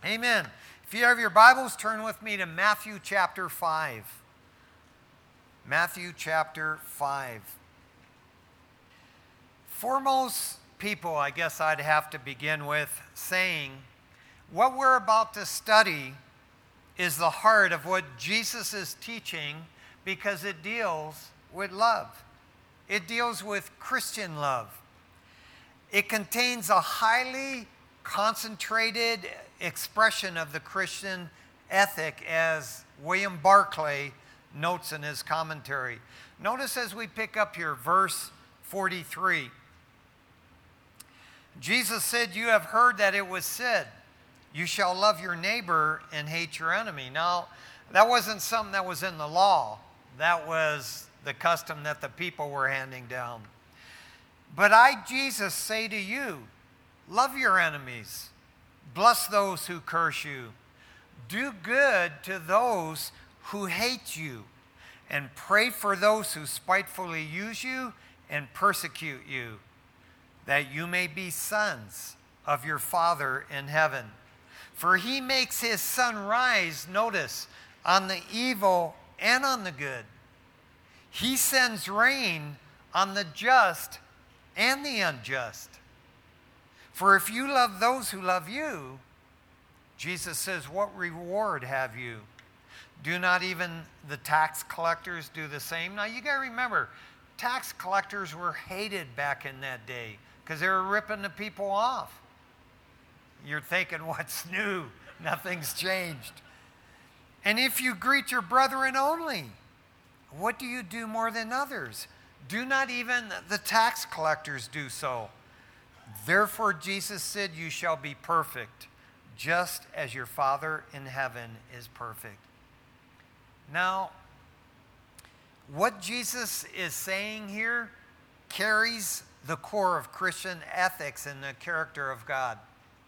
Amen. If you have your Bibles, turn with me to Matthew chapter 5. Matthew chapter 5. For most people, I guess I'd have to begin with saying, what we're about to study is the heart of what Jesus is teaching because it deals with love. It deals with Christian love. It contains a highly concentrated expression of the Christian ethic, as William Barclay notes in his commentary. Notice as we pick up here, verse 43. Jesus said, "You have heard that it was said, 'You shall love your neighbor and hate your enemy.'" Now, that wasn't something that was in the law. That was the custom that the people were handing down. "But I, Jesus, say to you, love your enemies. Bless those who curse you. Do good to those who hate you. And pray for those who spitefully use you and persecute you, that you may be sons of your Father in heaven. For he makes his sun rise," notice, "on the evil and on the good. He sends rain on the just and the unjust. For if you love those who love you," Jesus says, "what reward have you? Do not even the tax collectors do the same?" Now you got to remember, tax collectors were hated back in that day because they were ripping the people off. You're thinking, what's new? Nothing's changed. "And if you greet your brethren only, what do you do more than others? Do not even the tax collectors do so? Therefore Jesus said, you shall be perfect, just as your Father in heaven is perfect." Now, what Jesus is saying here carries the core of Christian ethics and the character of God.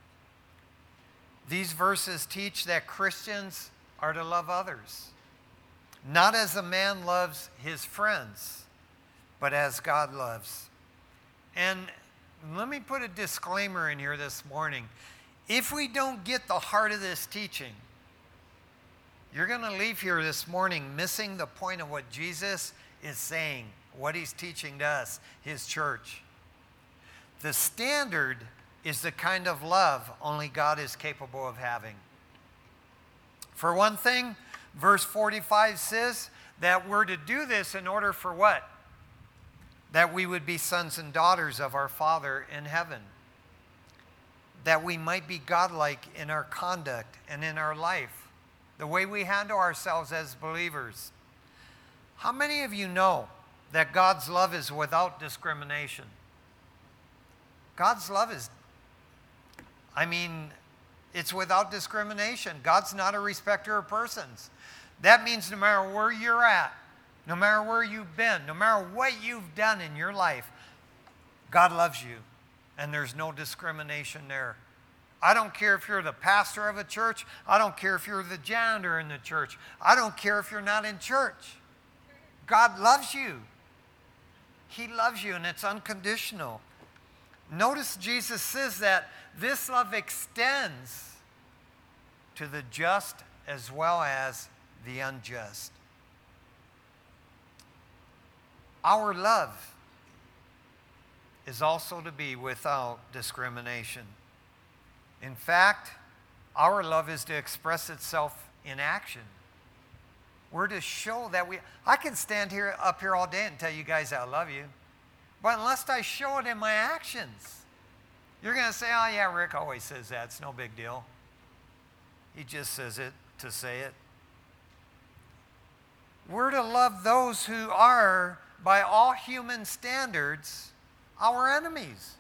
These verses teach that Christians are to love others, not as a man loves his friends, but as God loves. And let me put a disclaimer in here this morning. If we don't get the heart of this teaching, you're going to leave here this morning missing the point of what Jesus is saying, what he's teaching to us, his church. The standard is the kind of love only God is capable of having. For one thing, verse 45 says that we're to do this in order for what? That we would be sons and daughters of our Father in heaven. That we might be godlike in our conduct and in our life, the way we handle ourselves as believers. How many of you know that God's love is without discrimination? God's love is, it's without discrimination. God's not a respecter of persons. That means no matter where you're at, no matter where you've been, no matter what you've done in your life, God loves you, and there's no discrimination there. I don't care if you're the pastor of a church. I don't care if you're the janitor in the church. I don't care if you're not in church. God loves you. He loves you, and it's unconditional. Notice Jesus says that this love extends to the just as well as the unjust. Our love is also to be without discrimination. In fact, our love is to express itself in action. We're to show that I can stand up here all day and tell you guys I love you, but unless I show it in my actions, you're going to say, "Oh yeah, Rick always says that. It's no big deal. He just says it to say it." We're to love those who are, by all human standards, our enemies.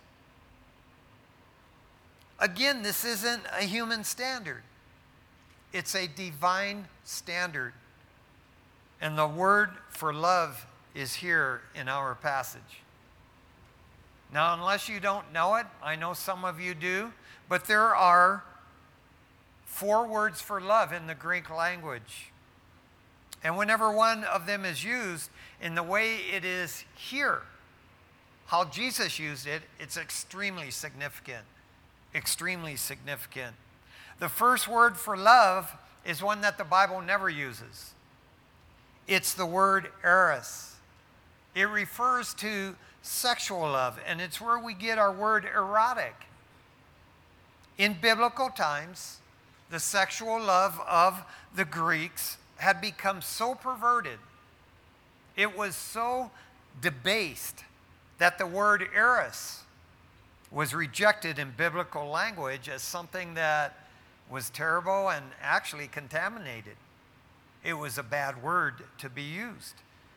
Again, this isn't a human standard. It's a divine standard. And the word for love is here in our passage. Now, unless you don't know it, I know some of you do, but there are 4 words for love in the Greek language. And whenever one of them is used in the way it is here, how Jesus used it, it's extremely significant. Extremely significant. The first word for love is one that the Bible never uses. It's the word eros. It refers to sexual love, and it's where we get our word erotic. In biblical times, the sexual love of the Greeks had become so perverted, it was so debased, that the word eros was rejected in biblical language as something that was terrible and actually contaminated. It was a bad word to be used.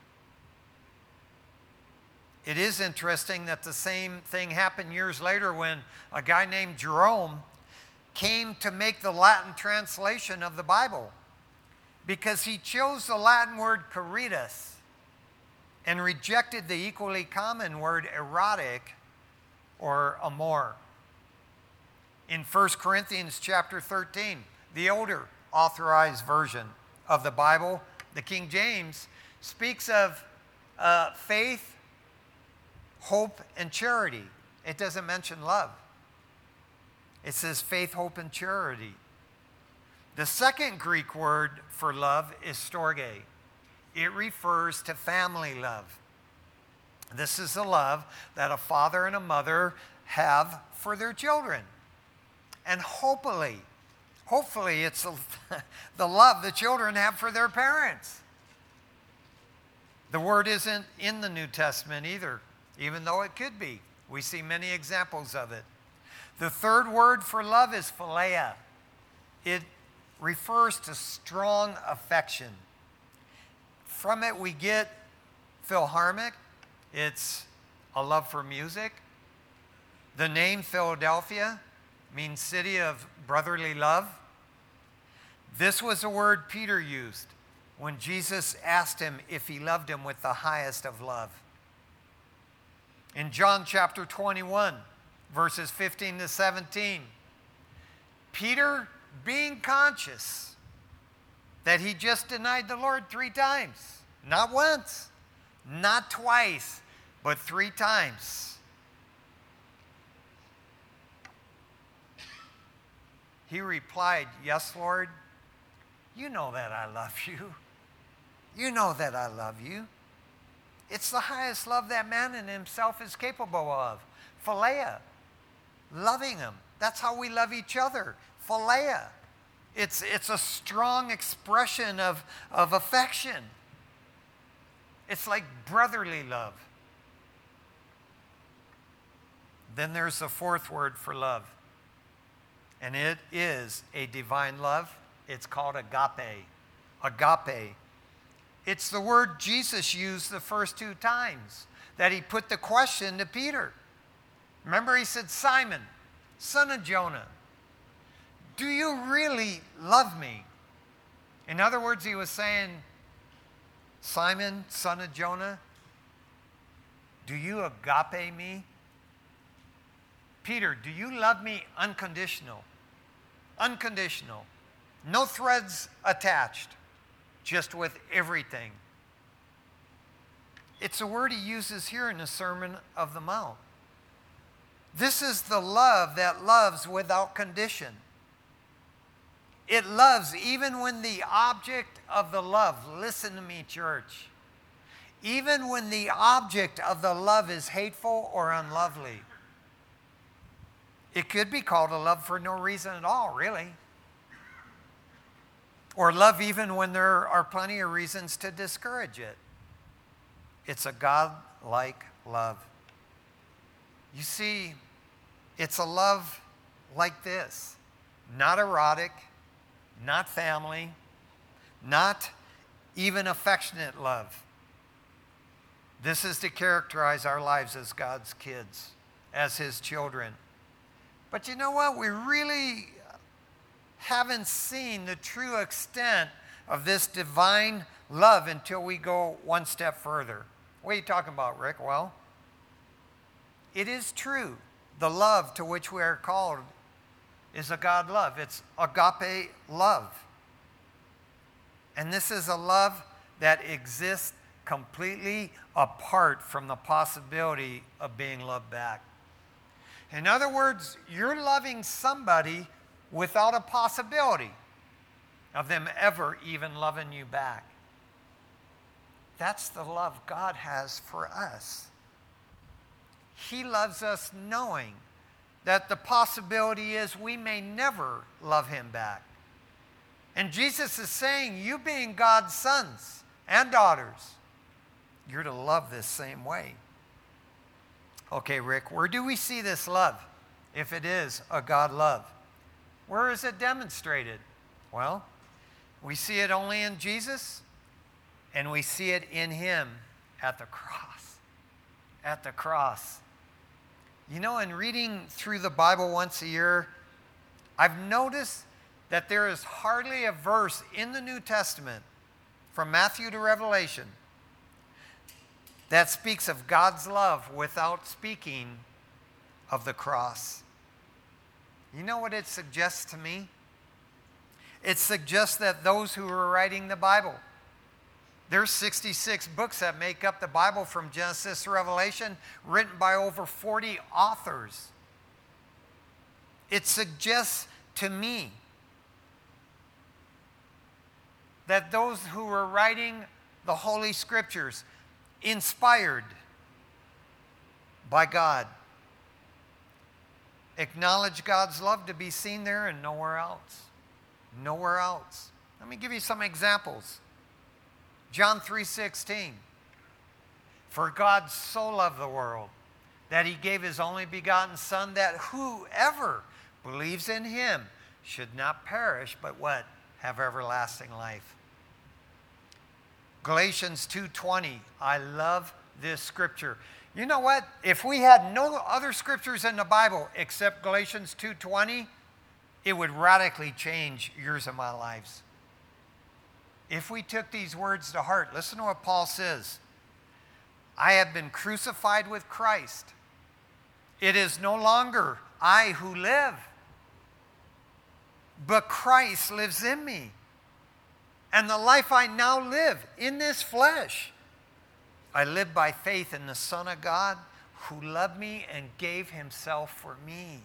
It is interesting that the same thing happened years later when a guy named Jerome came to make the Latin translation of the Bible, because he chose the Latin word caritas and rejected the equally common word erotic or amor. In 1 Corinthians chapter 13, the older authorized version of the Bible, the King James, speaks of faith, hope, and charity. It doesn't mention love. It says faith, hope, and charity. The second Greek word for love is storge. It refers to family love. This is the love that a father and a mother have for their children. And hopefully it's the love the children have for their parents. The word isn't in the New Testament either, even though it could be. We see many examples of it. The third word for love is philia. It refers to strong affection. From it we get Philharmonic. It's a love for music. The name Philadelphia means city of brotherly love. This was a word Peter used when Jesus asked him if he loved him with the highest of love. In John chapter 21, verses 15 to 17, Peter, being conscious that he just denied the Lord 3 times, not once, not twice, but 3 times, he replied, "Yes, Lord, you know that I love you. You know that I love you." It's the highest love that man in himself is capable of. Philia, loving him. That's how we love each other. Philia. It's a strong expression of affection. It's like brotherly love. Then there's the fourth word for love. And it is a divine love. It's called agape. Agape. It's the word Jesus used the first 2 times that he put the question to Peter. Remember, he said, "Simon, son of Jonah, do you really love me?" In other words, he was saying, "Simon, son of Jonah, do you agape me?" Peter, do you love me unconditional? Unconditional. No threads attached, just with everything. It's a word he uses here in the Sermon of the Mount. This is the love that loves without condition. It loves even when the object of the love, listen to me, church, even when the object of the love is hateful or unlovely. It could be called a love for no reason at all, really. Or love even when there are plenty of reasons to discourage it. It's a God-like love. You see, it's a love like this. Not erotic, not family, not even affectionate love. This is to characterize our lives as God's kids, as His children. But you know what? We really haven't seen the true extent of this divine love until we go one step further. What are you talking about, Rick? Well, it is true. The love to which we are called is a God love. It's agape love. And this is a love that exists completely apart from the possibility of being loved back. In other words, you're loving somebody without a possibility of them ever even loving you back. That's the love God has for us. He loves us knowing that the possibility is we may never love him back. And Jesus is saying, you being God's sons and daughters, you're to love this same way. Okay, Rick, where do we see this love, if it is a God love? Where is it demonstrated? Well, we see it only in Jesus, and we see it in him at the cross. At the cross. You know, in reading through the Bible once a year, I've noticed that there is hardly a verse in the New Testament, from Matthew to Revelation, that speaks of God's love without speaking of the cross. You know what it suggests to me? It suggests that those who were writing the Bible, there's 66 books that make up the Bible from Genesis to Revelation, written by over 40 authors. It suggests to me that those who were writing the Holy Scriptures, inspired by God, acknowledge God's love to be seen there and nowhere else. Nowhere else. Let me give you some examples. John 3:16. For God so loved the world that he gave his only begotten Son, that whoever believes in him should not perish, but what? Have everlasting life. Galatians 2:20. I love this scripture. You know what? If we had no other scriptures in the Bible except Galatians 2:20, it would radically change yours and my lives. If we took these words to heart, listen to what Paul says. I have been crucified with Christ. It is no longer I who live, but Christ lives in me. And the life I now live in this flesh, I live by faith in the Son of God who loved me and gave himself for me.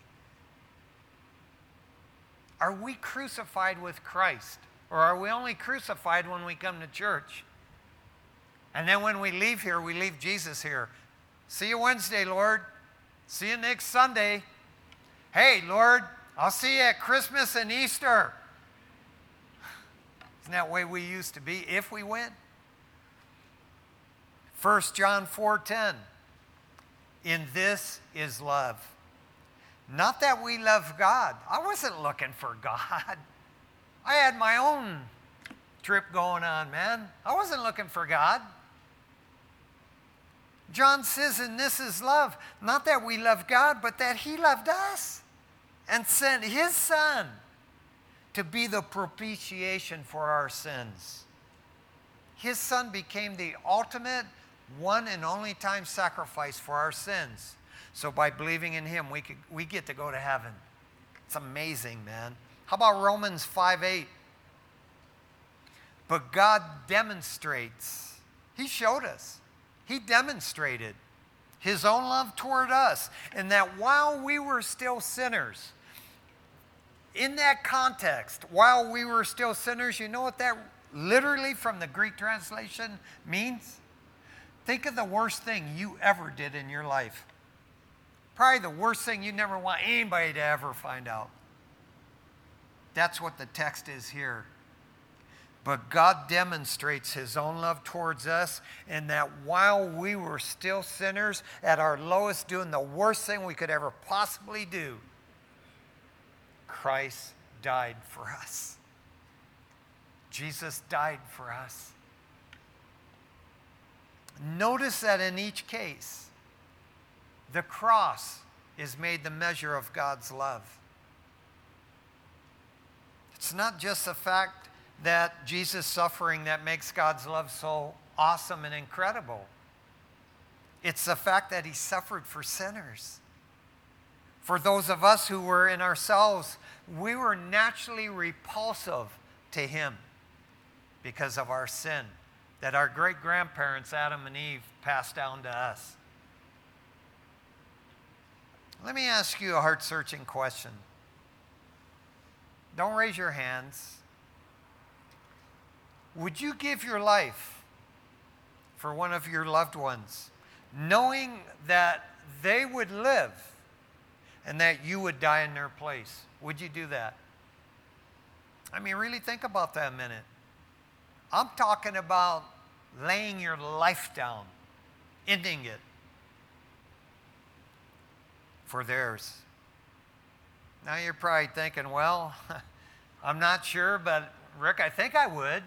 Are we crucified with Christ? Or are we only crucified when we come to church? And then when we leave here, we leave Jesus here. See you Wednesday, Lord. See you next Sunday. Hey, Lord, I'll see you at Christmas and Easter. Isn't that the way we used to be if we went? 1 John 4:10. In this is love. Not that we love God. I wasn't looking for God. I had my own trip going on, man. I wasn't looking for God. John says, and this is love. Not that we love God, but that he loved us and sent his Son to be the propitiation for our sins. His Son became the ultimate, one and only time sacrifice for our sins. So by believing in him, we get to go to heaven. It's amazing, man. How about Romans 5:8? But God demonstrates, he showed us, he demonstrated his own love toward us, and that while we were still sinners, in that context, while we were still sinners, you know what that literally from the Greek translation means? Think of the worst thing you ever did in your life. Probably the worst thing you never want anybody to ever find out. That's what the text is here. But God demonstrates his own love towards us in that while we were still sinners, at our lowest, doing the worst thing we could ever possibly do, Christ died for us. Jesus died for us. Notice that in each case, the cross is made the measure of God's love. It's not just the fact that Jesus' suffering that makes God's love so awesome and incredible. It's the fact that he suffered for sinners. For those of us who were in ourselves, we were naturally repulsive to him because of our sin that our great-grandparents, Adam and Eve, passed down to us. Let me ask you a heart-searching question. Don't raise your hands. Would you give your life for one of your loved ones, knowing that they would live and that you would die in their place? Would you do that? I mean, really think about that a minute. I'm talking about laying your life down, ending it for theirs. Now you're probably thinking, well, I'm not sure, but Rick, I think I would.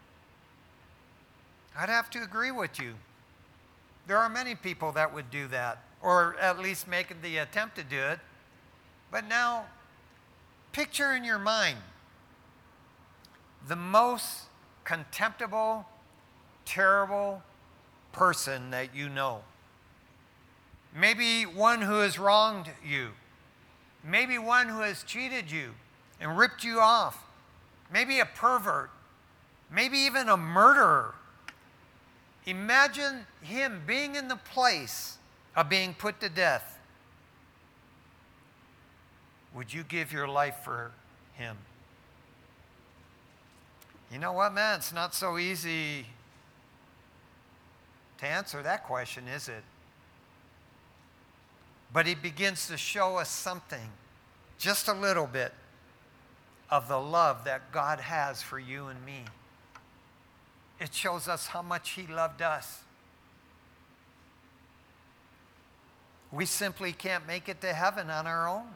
I'd have to agree with you. There are many people that would do that, or at least make the attempt to do it. But now, picture in your mind the most contemptible, terrible person that you know. Maybe one who has wronged you. Maybe one who has cheated you and ripped you off. Maybe a pervert. Maybe even a murderer. Imagine him being in the place of being put to death. Would you give your life for him? You know what, man? It's not so easy to answer that question, is it? But he begins to show us something, just a little bit, of the love that God has for you and me. It shows us how much he loved us. We simply can't make it to heaven on our own.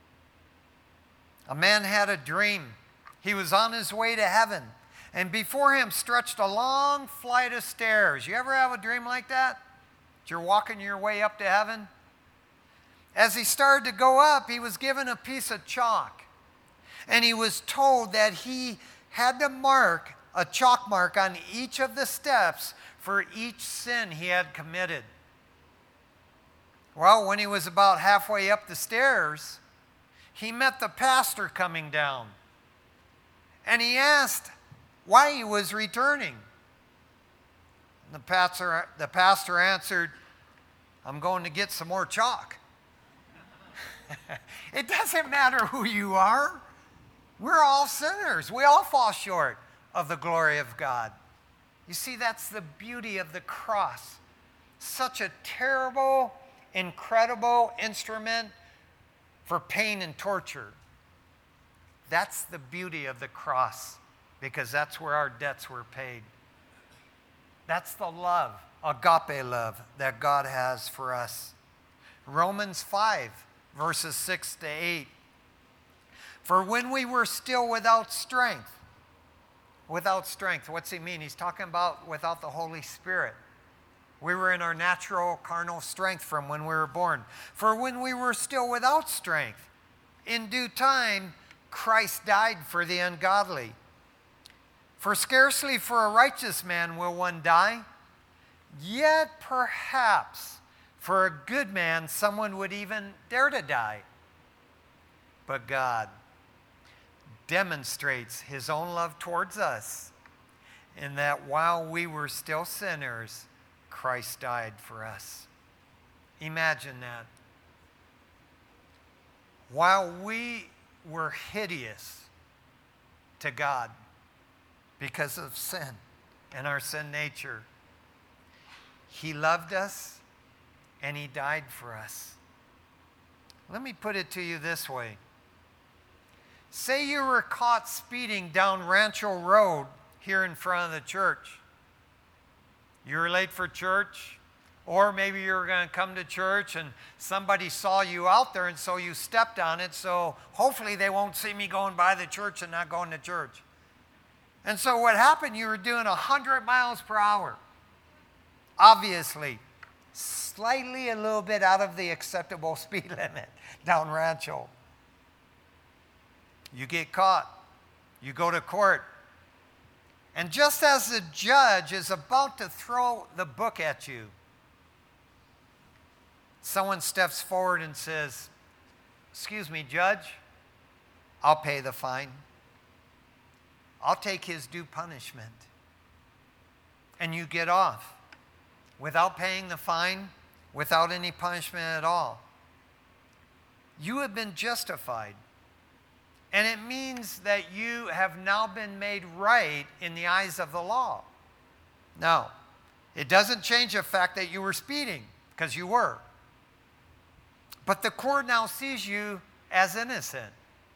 A man had a dream. He was on his way to heaven, and before him stretched a long flight of stairs. You ever have a dream like that? That you're walking your way up to heaven? As he started to go up, he was given a piece of chalk, and he was told that he had to mark a chalk mark on each of the steps for each sin he had committed. Well, when he was about halfway up the stairs, he met the pastor coming down, and he asked why he was returning. The pastor answered, "I'm going to get some more chalk." It doesn't matter who you are. We're all sinners. We all fall short of the glory of God. You see, that's the beauty of the cross. Such a terrible, incredible instrument for pain and torture. That's the beauty of the cross, because that's where our debts were paid. That's the love, agape love, that God has for us. Romans 5, verses 6 to 8. For when we were still without strength, what's he mean? He's talking about without the Holy Spirit. We were in our natural carnal strength from when we were born. For when we were still without strength, in due time, Christ died for the ungodly. For scarcely for a righteous man will one die, yet perhaps for a good man someone would even dare to die. But God demonstrates his own love towards us in that while we were still sinners, Christ died for us. Imagine that. While we were hideous to God because of sin and our sin nature, he loved us and he died for us. Let me put it to you this way. Say you were caught speeding down Rancho Road here in front of the church. You were late for church, or maybe you were going to come to church and somebody saw you out there and so you stepped on it, so hopefully they won't see me going by the church and not going to church. And so what happened, you were doing 100 miles per hour. Obviously, slightly a little bit out of the acceptable speed limit down Rancho. You get caught. You go to court. And just as the judge is about to throw the book at you, someone steps forward and says, "Excuse me, Judge, I'll pay the fine. I'll take his due punishment." And you get off without paying the fine, without any punishment at all. You have been justified. And it means that you have now been made right in the eyes of the law. Now, it doesn't change the fact that you were speeding, because you were. But the court now sees you as innocent.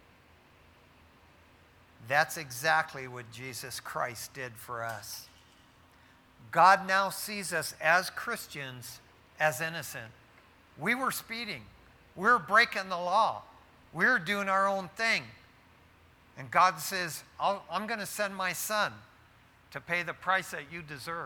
That's exactly what Jesus Christ did for us. God now sees us as Christians as innocent. We were speeding. We were breaking the law. We were doing our own thing. And God says, I'm going to send my son to pay the price that you deserve.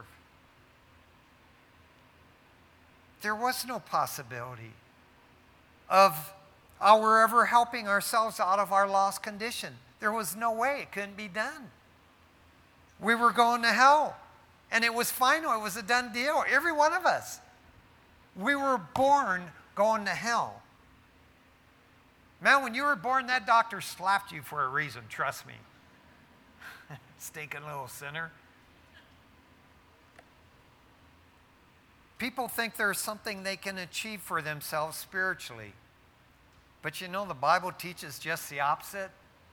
There was no possibility of our ever helping ourselves out of our lost condition. There was no way. It couldn't be done. We were going to hell. And it was final. It was a done deal. Every one of us. We were born going to hell. Man, when you were born, that doctor slapped you for a reason. Trust me. Stinking little sinner. People think there's something they can achieve for themselves spiritually. But you know, the Bible teaches just the opposite.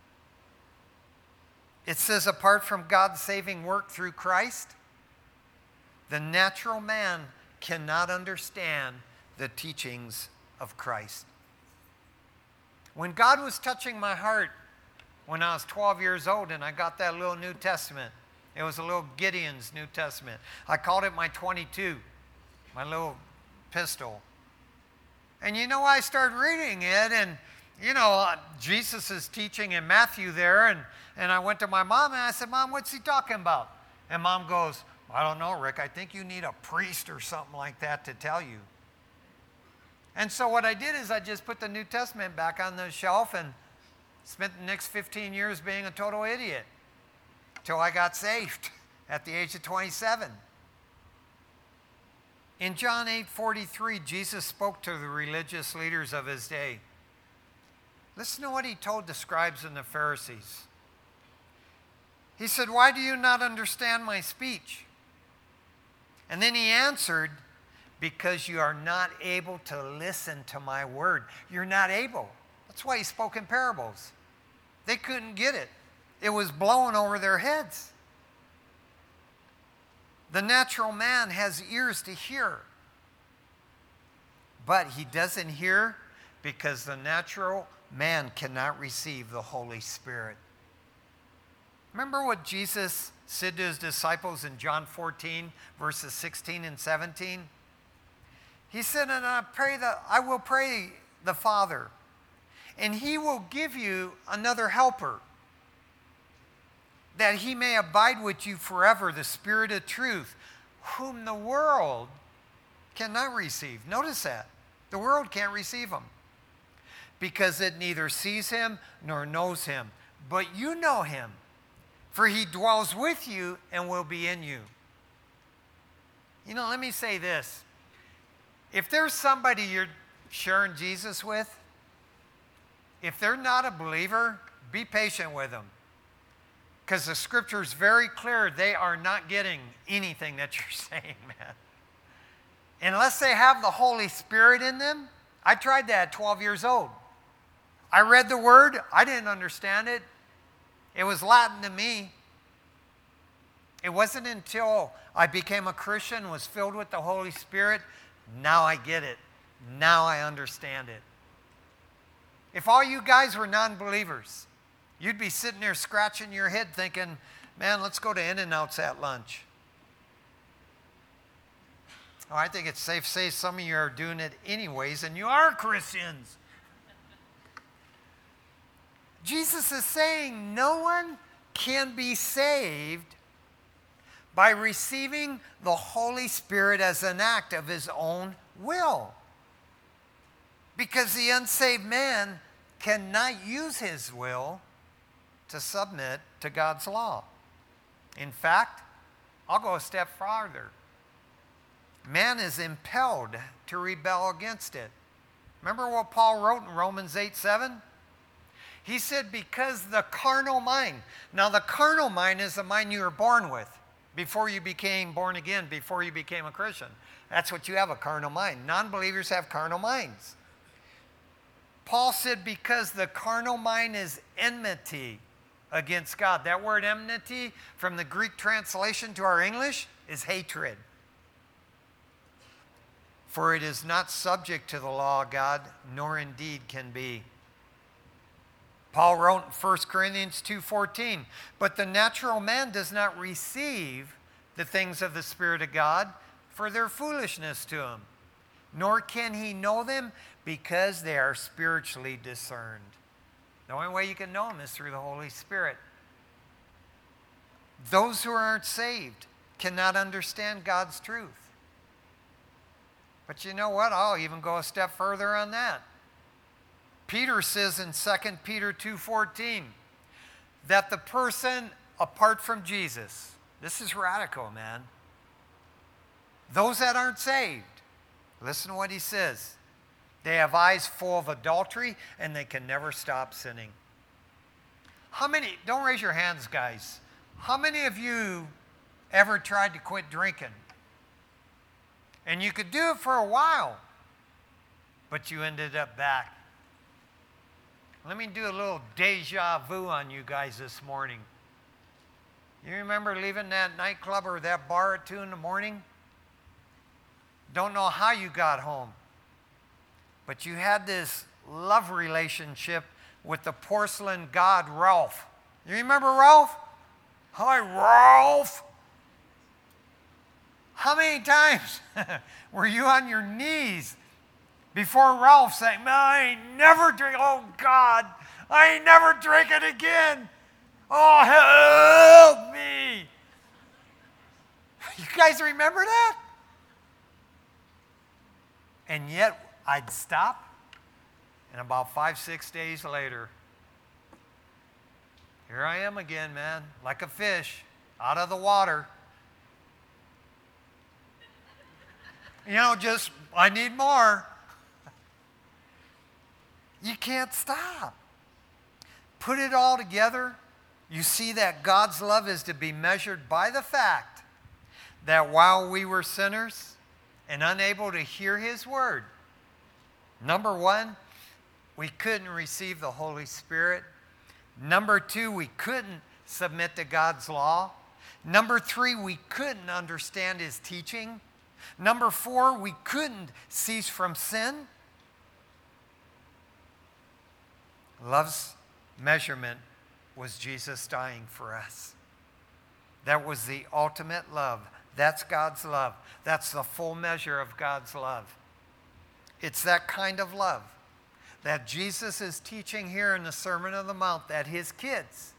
It says, apart from God's saving work through Christ, the natural man cannot understand the teachings of Christ. When God was touching my heart when I was 12 years old and I got that little New Testament, it was a little Gideon's New Testament. I called it my 22, my little pistol. And you know, I started reading it, and you know, Jesus is teaching in Matthew there, and I went to my mom and I said, Mom, what's he talking about? And Mom goes, I don't know, Rick. I think you need a priest or something like that to tell you. And so what I did is I just put the New Testament back on the shelf and spent the next 15 years being a total idiot till I got saved at the age of 27. In John 8:43, Jesus spoke to the religious leaders of his day. Listen to what he told the scribes and the Pharisees. He said, why do you not understand my speech? And then he answered, because you are not able to listen to my word. You're not able. That's why he spoke in parables. They couldn't get it. It was blowing over their heads. The natural man has ears to hear. But he doesn't hear because the natural man cannot receive the Holy Spirit. Remember what Jesus said to his disciples in John 14, verses 16 and 17? He said, and I will pray the Father, and he will give you another helper, that he may abide with you forever, the Spirit of truth, whom the world cannot receive. Notice that. The world can't receive him, because it neither sees him nor knows him. But you know him, for he dwells with you and will be in you. You know, let me say this. If there's somebody you're sharing Jesus with, if they're not a believer, be patient with them. Because the scripture is very clear, they are not getting anything that you're saying, man. Unless they have the Holy Spirit in them. I tried that at 12 years old. I read the word, I didn't understand it. It was Latin to me. It wasn't until I became a Christian, was filled with the Holy Spirit, now I get it. Now I understand it. If all you guys were non-believers, you'd be sitting there scratching your head thinking, man, let's go to In-N-Out's at lunch. Oh, I think it's safe to say some of you are doing it anyways, and you are Christians. Jesus is saying no one can be saved by receiving the Holy Spirit as an act of his own will. Because the unsaved man cannot use his will to submit to God's law. In fact, I'll go a step farther. Man is impelled to rebel against it. Remember what Paul wrote in Romans 8:7? He said, because the carnal mind. Now, the carnal mind is the mind you were born with before you became born again, before you became a Christian. That's what you have, a carnal mind. Non-believers have carnal minds. Paul said, because the carnal mind is enmity against God. That word enmity, from the Greek translation to our English, is hatred. For it is not subject to the law of God, nor indeed can be. Paul wrote in 1 Corinthians 2:14, but the natural man does not receive the things of the Spirit of God, for their foolishness to him, nor can he know them because they are spiritually discerned. The only way you can know them is through the Holy Spirit. Those who aren't saved cannot understand God's truth. But you know what? I'll even go a step further on that. Peter says in 2 Peter 2:14 that the person apart from Jesus, this is radical, man. Those that aren't saved, listen to what he says. They have eyes full of adultery and they can never stop sinning. How many, don't raise your hands, guys. How many of you ever tried to quit drinking? And you could do it for a while, but you ended up back. Let me do a little deja vu on you guys this morning. You remember leaving that nightclub or that bar at 2 in the morning? Don't know how you got home, but you had this love relationship with the porcelain god Ralph. You remember Ralph? Hi, Ralph. How many times were you on your knees before Ralph saying, man, I ain't never drink, oh God, I ain't never drinking again. Oh, help me. You guys remember that? And yet I'd stop, and about 5-6 days later, here I am again, man, like a fish out of the water. You know, just, I need more. You can't stop. Put it all together, you see that God's love is to be measured by the fact that while we were sinners and unable to hear His word, number one, we couldn't receive the Holy Spirit. Number two, we couldn't submit to God's law. Number three, we couldn't understand His teaching. Number four, we couldn't cease from sin. Love's measurement was Jesus dying for us. That was the ultimate love. That's God's love. That's the full measure of God's love. It's that kind of love that Jesus is teaching here in the Sermon on the Mount that His kids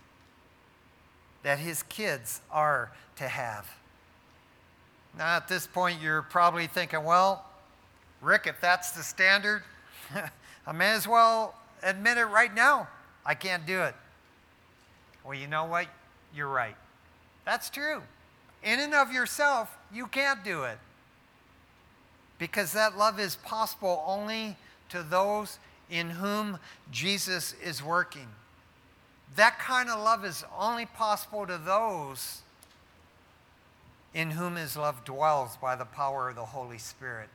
are to have. Now at this point you're probably thinking, well, Rick, if that's the standard, I may as well admit it right now. I can't do it. Well, you know what? You're right. That's true. In and of yourself, you can't do it. Because that love is possible only to those in whom Jesus is working. That kind of love is only possible to those in whom His love dwells by the power of the Holy Spirit.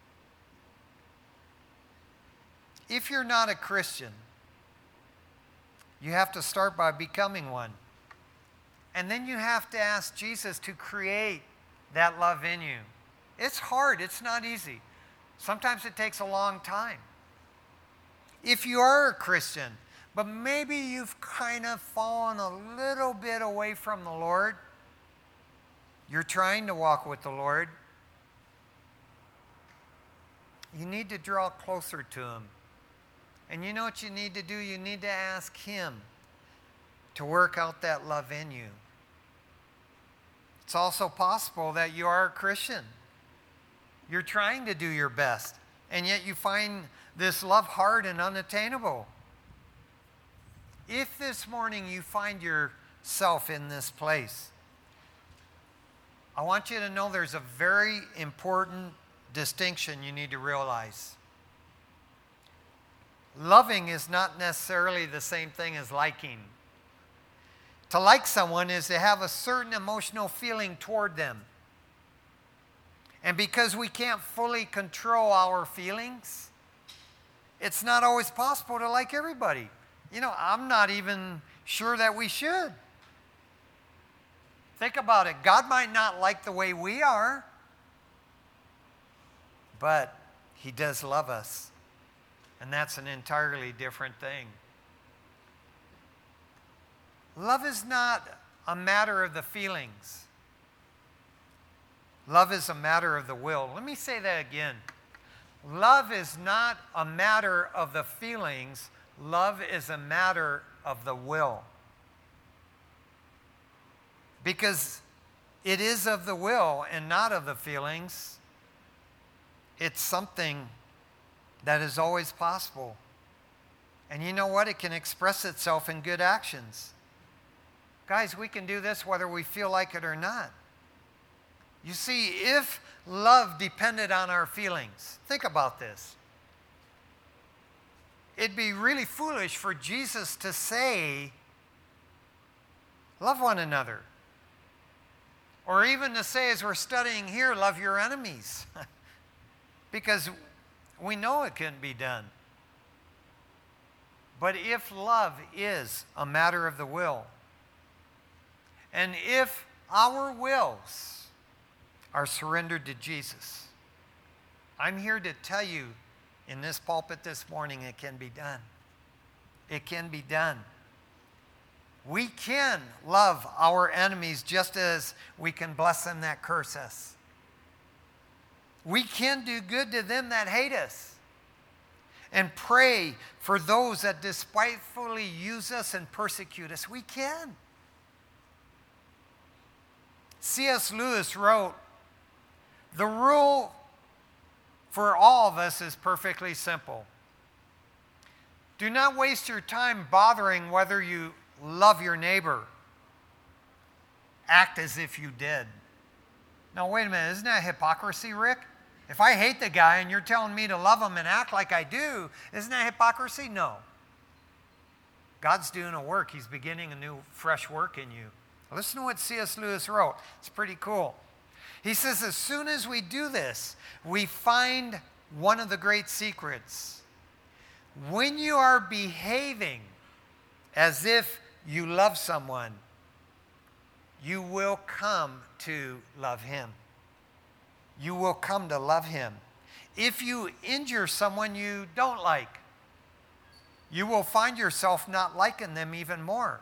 If you're not a Christian, you have to start by becoming one. And then you have to ask Jesus to create that love in you. It's hard. It's not easy. Sometimes it takes a long time. If you are a Christian, but maybe you've kind of fallen a little bit away from the Lord, you're trying to walk with the Lord, you need to draw closer to Him. And you know what you need to do? You need to ask Him to work out that love in you. It's also possible that you are a Christian. You're trying to do your best, and yet you find this love hard and unattainable. If this morning you find yourself in this place, I want you to know there's a very important distinction you need to realize. Loving is not necessarily the same thing as liking. To like someone is to have a certain emotional feeling toward them. And because we can't fully control our feelings, It's not always possible to like everybody. I'm not even sure that we should. Think about it. God might not like the way we are, but He does love us. And that's an entirely different thing. Love is not a matter of the feelings. Love is a matter of the will. Let me say that again. Love is not a matter of the feelings. Love is a matter of the will. Because it is of the will and not of the feelings. It's something that is always possible. And you know what? It can express itself in good actions. Guys, we can do this whether we feel like it or not. You see, if love depended on our feelings, think about this. It'd be really foolish for Jesus to say, love one another. Or even to say, as we're studying here, love your enemies. Because we know it couldn't be done. But if love is a matter of the will, and if our wills are surrendered to Jesus, I'm here to tell you in this pulpit this morning, it can be done. It can be done. We can love our enemies just as we can bless them that curse us. We can do good to them that hate us and pray for those that despitefully use us and persecute us. We can. C.S. Lewis wrote, "The rule for all of us is perfectly simple. Do not waste your time bothering whether you love your neighbor. Act as if you did." Now, wait a minute. Isn't that hypocrisy, Rick? If I hate the guy and you're telling me to love him and act like I do, isn't that hypocrisy? No. God's doing a work. He's beginning a new, fresh work in you. Listen to what C.S. Lewis wrote. It's pretty cool. He says, as soon as we do this, we find one of the great secrets. When you are behaving as if you love someone, you will come to love him. You will come to love him. If you injure someone you don't like, you will find yourself not liking them even more.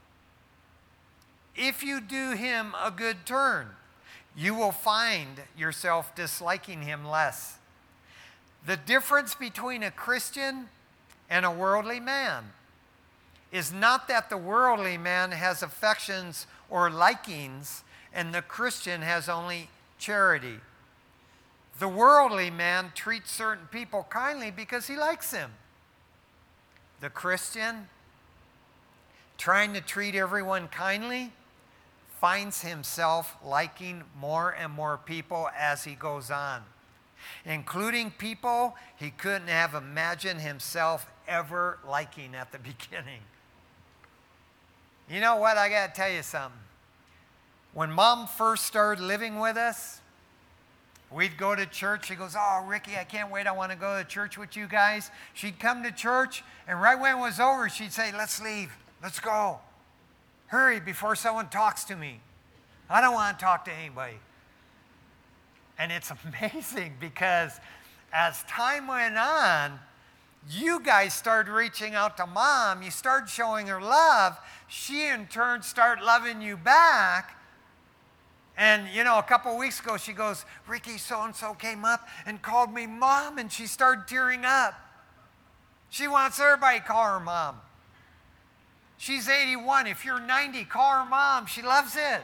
If you do him a good turn, you will find yourself disliking him less. The difference between a Christian and a worldly man is not that the worldly man has affections or likings and the Christian has only charity. The worldly man treats certain people kindly because he likes them. The Christian, trying to treat everyone kindly, finds himself liking more and more people as he goes on, including people he couldn't have imagined himself ever liking at the beginning. You know what? I got to tell you something. When Mom first started living with us, we'd go to church. She goes, "Oh, Ricky, I can't wait. I want to go to church with you guys." She'd come to church, and right when it was over, she'd say, "Let's leave. Let's go. Hurry before someone talks to me. I don't want to talk to anybody." And it's amazing because as time went on, you guys started reaching out to Mom. You started showing her love. She, in turn, started loving you back. And, a couple weeks ago, she goes, "Ricky, so-and-so came up and called me Mom," and she started tearing up. She wants everybody to call her Mom. She's 81. If you're 90, call her Mom. She loves it.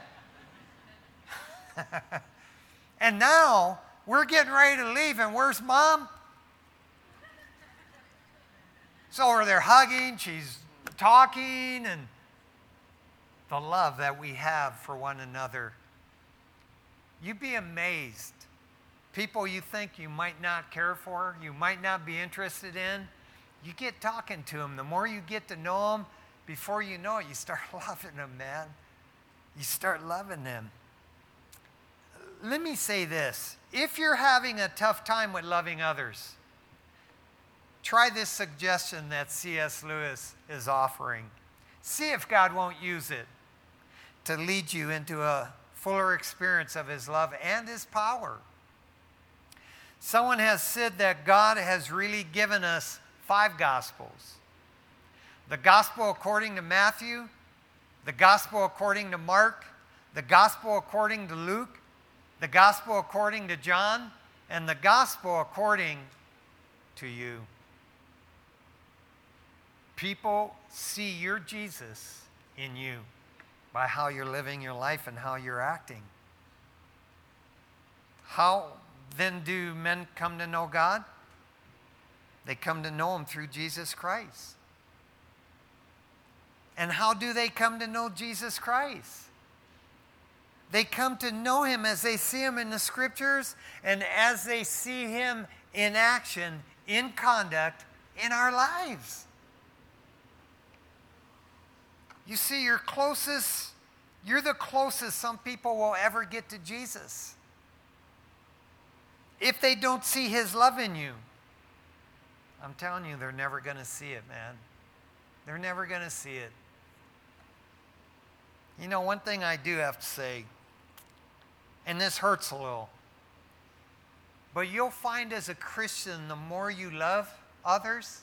And now, we're getting ready to leave, and where's Mom? So over there hugging, she's talking, and the love that we have for one another. You'd be amazed. People you think you might not care for, you might not be interested in, you get talking to them. The more you get to know them, before you know it, you start loving them, man. You start loving them. Let me say this. If you're having a tough time with loving others, try this suggestion that C.S. Lewis is offering. See if God won't use it to lead you into a fuller experience of his love and his power. Someone has said that God has really given us 5 Gospels. The Gospel according to Matthew, the Gospel according to Mark, the Gospel according to Luke, the Gospel according to John, and the Gospel according to you. People see your Jesus in you by how you're living your life and how you're acting. How then do men come to know God? They come to know him through Jesus Christ. And how do they come to know Jesus Christ? They come to know him as they see him in the scriptures and as they see him in action, in conduct, in our lives. You see, you're the closest some people will ever get to Jesus. If they don't see his love in you, I'm telling you, they're never going to see it, man. They're never going to see it. You know, one thing I do have to say, and this hurts a little, but you'll find as a Christian, the more you love others,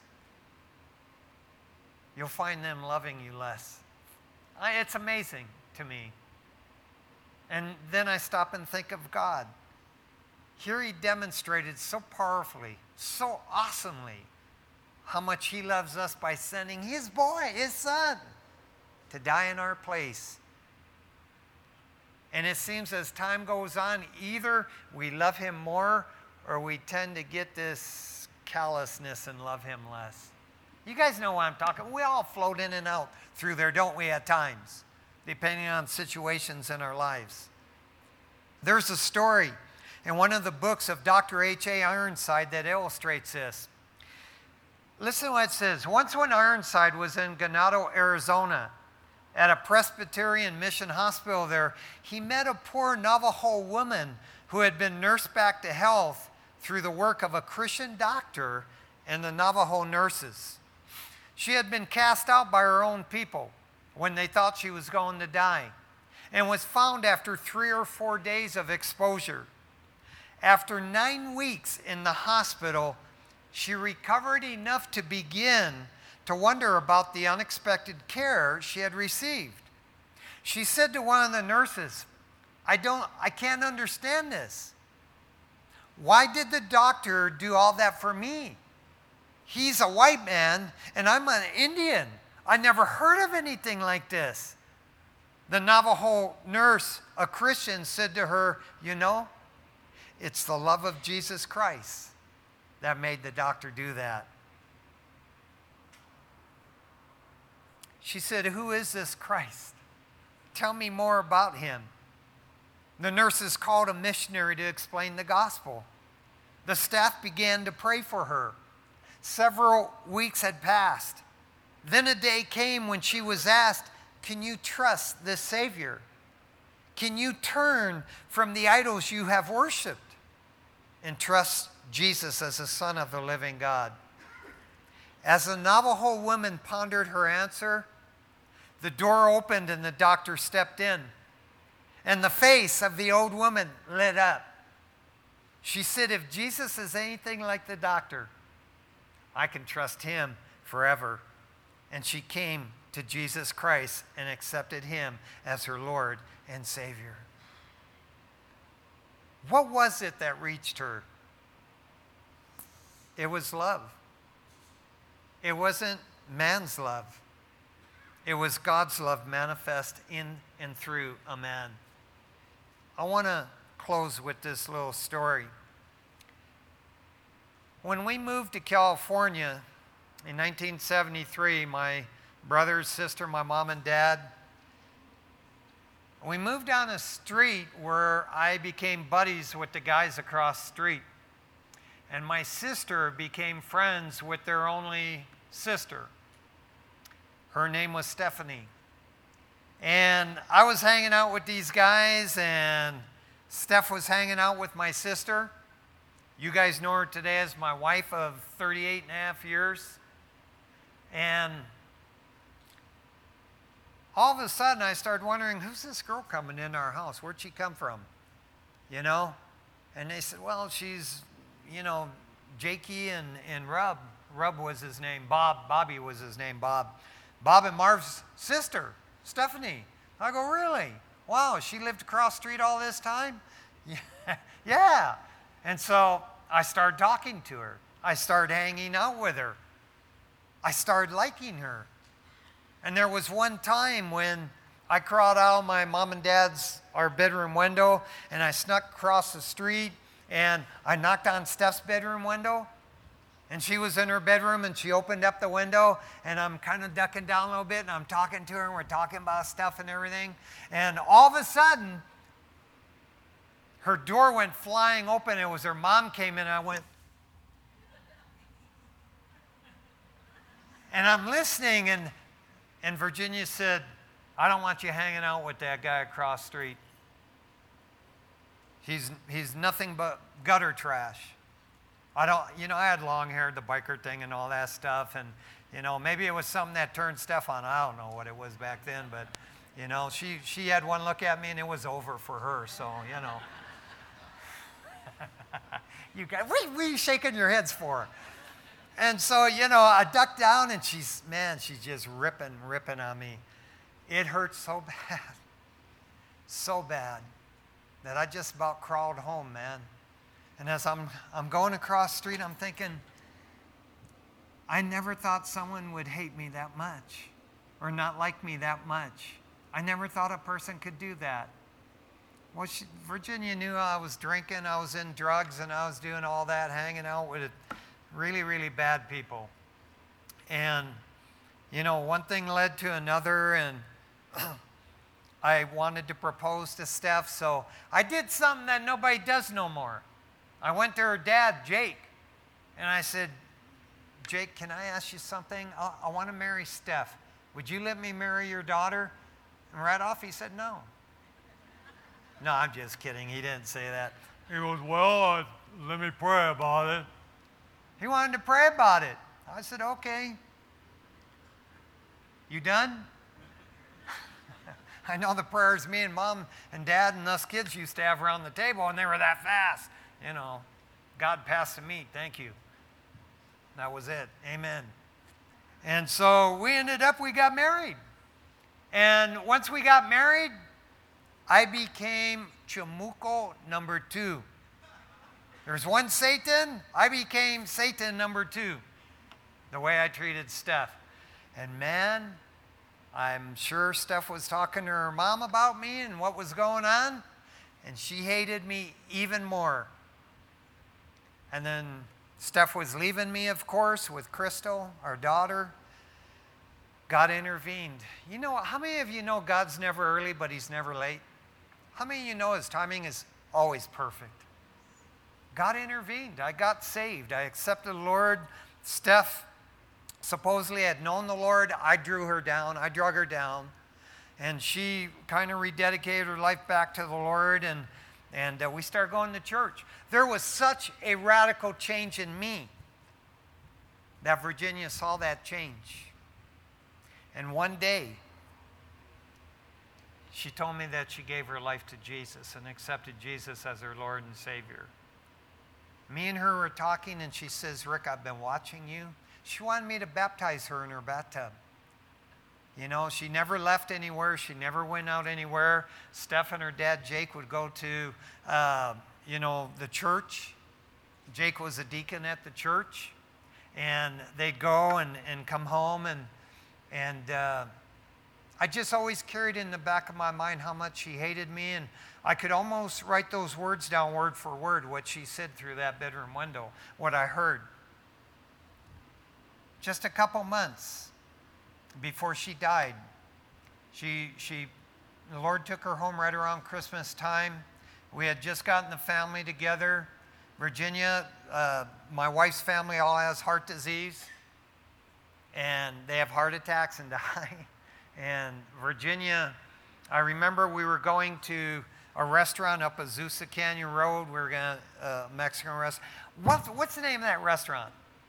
you'll find them loving you less. It's amazing to me. And then I stop and think of God. Here he demonstrated so powerfully, so awesomely, how much he loves us by sending his boy, his son, to die in our place. And it seems as time goes on, either we love him more or we tend to get this callousness and love him less. You guys know what I'm talking about. We all float in and out through there, don't we, at times, depending on situations in our lives. There's a story in one of the books of Dr. H.A. Ironside that illustrates this. Listen to what it says. Once when Ironside was in Ganado, Arizona, at a Presbyterian mission hospital there, he met a poor Navajo woman who had been nursed back to health through the work of a Christian doctor and the Navajo nurses. She had been cast out by her own people when they thought she was going to die, and was found after 3 or 4 days of exposure. After 9 weeks in the hospital, she recovered enough to begin to wonder about the unexpected care she had received. She said to one of the nurses, I can't understand this. Why did the doctor do all that for me? He's a white man and I'm an Indian. I never heard of anything like this. The Navajo nurse, a Christian, said to her, you know, it's the love of Jesus Christ that made the doctor do that. She said, who is this Christ? Tell me more about him. The nurses called a missionary to explain the gospel. The staff began to pray for her. Several weeks had passed. Then a day came when she was asked, can you trust this Savior? Can you turn from the idols you have worshiped and trust Jesus as the Son of the living God? As the Navajo woman pondered her answer, the door opened and the doctor stepped in, and the face of the old woman lit up. She said, if Jesus is anything like the doctor, I can trust him forever. And she came to Jesus Christ and accepted him as her Lord and Savior. What was it that reached her? It was love. It wasn't man's love. It was God's love manifest in and through a man. I want to close with this little story. When we moved to California in 1973, my brothers, sister, my mom and dad, we moved down a street where I became buddies with the guys across the street. And my sister became friends with their only sister. Her name was Stephanie. And I was hanging out with these guys, and Steph was hanging out with my sister. You guys know her today as my wife of 38 and a half years. And all of a sudden, I started wondering, who's this girl coming in our house? Where'd she come from? You know? And they said, well, she's, Jakey and Rub. Rub was his name. Bobby was his name, Bob. Bob and Marv's sister, Stephanie. I go, really? Wow, she lived across the street all this time? Yeah. And so I started talking to her. I started hanging out with her. I started liking her. And there was one time when I crawled out of my mom and our bedroom window, and I snuck across the street, and I knocked on Steph's bedroom window. And she was in her bedroom, and she opened up the window, and I'm kind of ducking down a little bit, and I'm talking to her, and we're talking about stuff and everything. And all of a sudden, her door went flying open. It was her mom came in, and I went, and I'm listening, and Virginia said, I don't want you hanging out with that guy across the street. He's nothing but gutter trash. I had long hair, the biker thing and all that stuff, and, maybe it was something that turned Steph on. I don't know what it was back then, but, she had one look at me and it was over for her, so, You guys, what are you shaking your heads for? And so, I ducked down and she's just ripping on me. It hurt so bad, that I just about crawled home, man. And as I'm going across the street, I'm thinking, I never thought someone would hate me that much or not like me that much. I never thought a person could do that. Well, Virginia knew I was drinking, I was in drugs, and I was doing all that, hanging out with really, really bad people. And, one thing led to another, and I wanted to propose to Steph, so I did something that nobody does no more. I went to her dad, Jake, and I said, Jake, can I ask you something? I want to marry Steph. Would you let me marry your daughter? And right off he said no. No, I'm just kidding. He didn't say that. He goes, well, let me pray about it. He wanted to pray about it. I said, okay. You done? I know the prayers me and Mom and Dad and us kids used to have around the table, and they were that fast. God passed the meat. Thank you. That was it. Amen. And so we got married. And once we got married, I became Chamuco number 2. There's one Satan. I became Satan number 2. The way I treated Steph. And man, I'm sure Steph was talking to her mom about me and what was going on. And she hated me even more. And then Steph was leaving me, of course, with Crystal, our daughter. God intervened. How many of you know God's never early, but he's never late? How many of you know his timing is always perfect? God intervened. I got saved. I accepted the Lord. Steph supposedly had known the Lord. I drew her down. I drug her down. And she kind of rededicated her life back to the Lord, and we started going to church. There was such a radical change in me that Virginia saw that change. And one day, she told me that she gave her life to Jesus and accepted Jesus as her Lord and Savior. Me and her were talking, and she says, Rick, I've been watching you. She wanted me to baptize her in her bathtub. She never left anywhere. She never went out anywhere. Steph and her dad, Jake, would go to, the church. Jake was a deacon at the church. And they'd go and come home. And I just always carried in the back of my mind how much she hated me. And I could almost write those words down word for word, what she said through that bedroom window, what I heard. Just a couple months before she died, the Lord took her home right around Christmas time. We had just gotten the family together. Virginia, my wife's family all has heart disease, and they have heart attacks and die. And Virginia, I remember we were going to a restaurant up Azusa Canyon Road. We were going to Mexican restaurant. What's the name of that restaurant?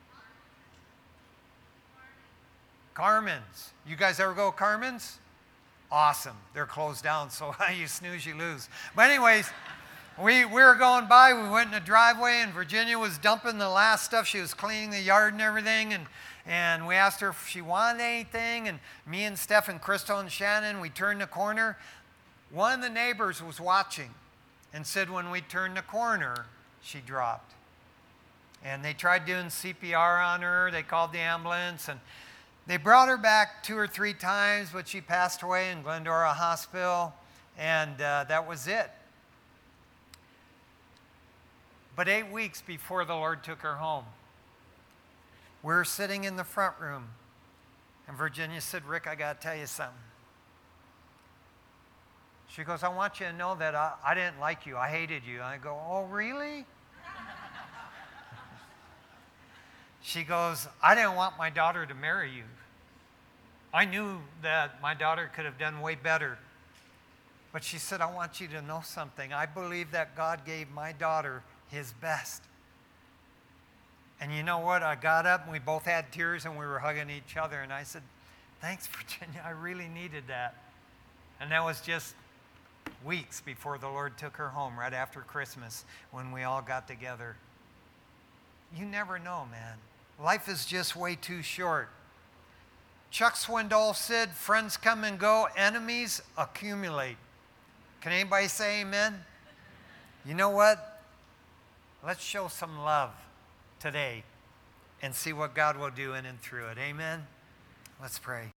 Carmen's. You guys ever go to Carmen's? Awesome. They're closed down, so you snooze, you lose. But anyways, we were going by. We went in the driveway, and Virginia was dumping the last stuff. She was cleaning the yard and everything, and we asked her if she wanted anything. And me and Steph and Crystal and Shannon, we turned the corner. One of the neighbors was watching and said when we turned the corner, she dropped. And they tried doing CPR on her. They called the ambulance, and they brought her back 2 or 3 times, but she passed away in Glendora Hospital, and that was it. But 8 weeks before the Lord took her home, we were sitting in the front room, and Virginia said, "Rick, I got to tell you something." She goes, "I want you to know that I didn't like you. I hated you." I go, "Oh, really?" She goes, "I didn't want my daughter to marry you. I knew that my daughter could have done way better." But she said, "I want you to know something. I believe that God gave my daughter His best." And you know what? I got up, and we both had tears, and we were hugging each other. And I said, "Thanks, Virginia. I really needed that." And that was just weeks before the Lord took her home, right after Christmas, when we all got together. You never know, man. Life is just way too short. Chuck Swindoll said, "Friends come and go, enemies accumulate." Can anybody say amen? You know what? Let's show some love today and see what God will do in and through it. Amen? Let's pray.